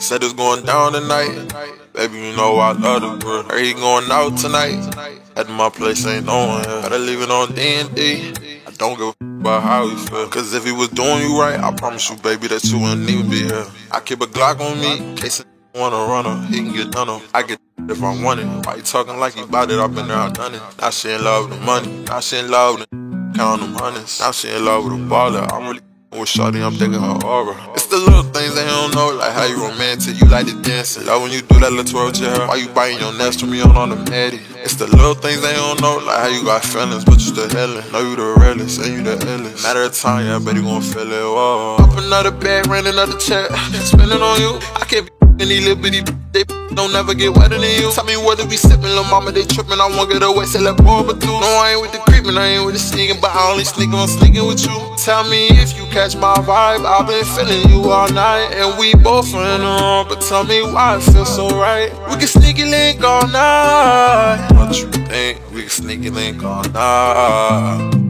Said it's going down tonight. Baby, you know I love the girl. Heard he going out tonight. At my place ain't no one here. Gotta leave it on D&D. I don't give a about how you feel. Cause if he was doing you right, I promise you, baby, that you wouldn't even be here. I keep a Glock on me, in case I wanna run her, he can get done her. I get if I want it. Why you talking like you bout it? I've been there, I done it. Now she in love with the money. Now she in love with the count them hundreds. Now she in love with a baller. I'm really with shorty, I'm thinking her aura. It's the little things they don't know, like how you romantic, you like to dance. Love when you do that little twirl to her. Why you biting your nest from me on automatic? It's the little things they don't know, like how you got feelings, but you still hellin'. Know you the realest, and you the illest. Matter of time, yeah, I bet you gon' feel it, whoa. Up another bag, ran another check, spending on you. I can't be any little bitty, they don't never get wetter than you. Tell me what to be sippin', lil' mama, they trippin'. I won't get away, say let boy but two. No, I ain't with the creepin', I ain't with the sneakin', but I only sneak on sneakin' with you. Tell me if you catch my vibe, I've been feelin' you all night, and we both in the wrong, but tell me why it feels so right. We can sneaky link all night. What you think? We can sneaky link all night.